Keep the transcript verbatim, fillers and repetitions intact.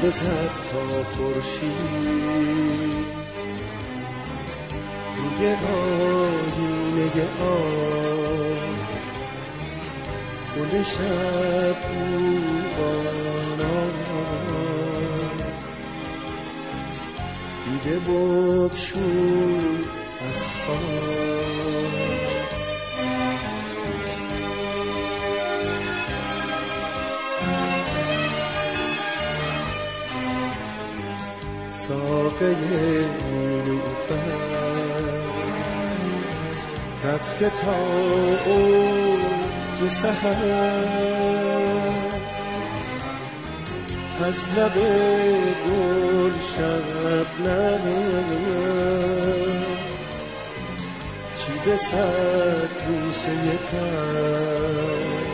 بزد تا خورشید روی آینه آب گل شب روباناست دیده بگشود از خواب ساقه نیلوفر رفته تا اوج سحر از لب گل شبنم چیده صد بوسه تر